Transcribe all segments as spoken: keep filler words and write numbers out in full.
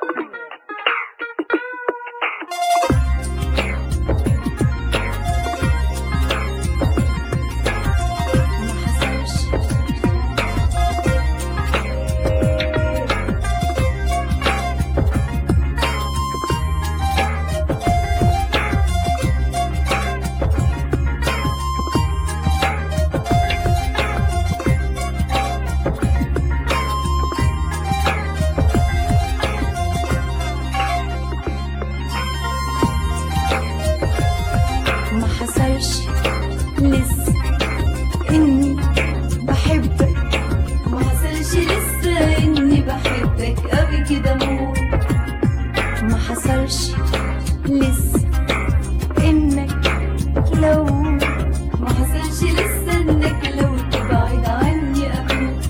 ما حصلش لسه اني بحبك، ما حصلش لسه اني بحبك قوي كده موت. ما حصلش لسه انك لو ما حصلش لسه انك لو تبعد عني اموت.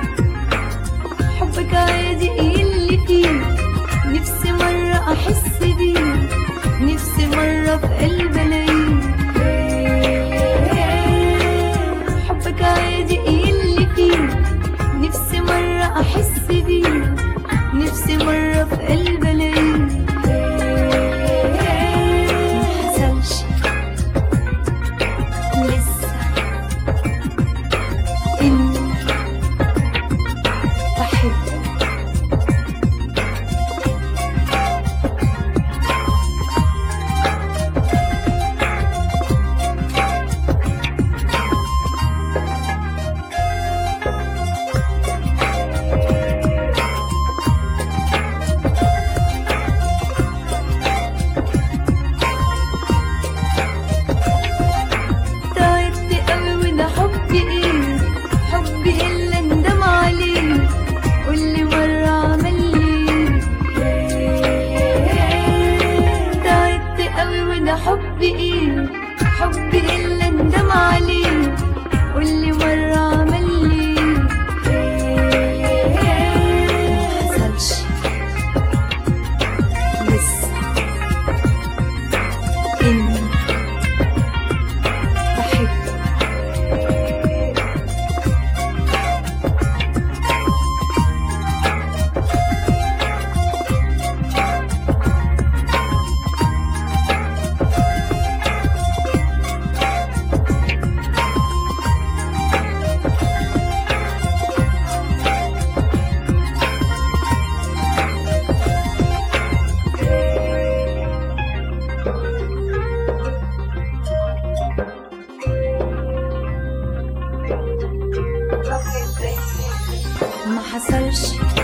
حبك عادي اللي فيه، نفسي مرة احس بيه، نفسي مرة في قلب الاقيه. حبك عادي اللي فيه، نفسي مرة احس بيه، نفسي مرة في قلب الاقيه. محصلش لسه اني بحبك. حبي ايه حبي اللي اندم عليه، كل مرة عملي تعبت قوي. وده حبي ايه حبي اللي اندم عليه، كل مرة عملي. محصلش لسه اني بحبك. ما حصلش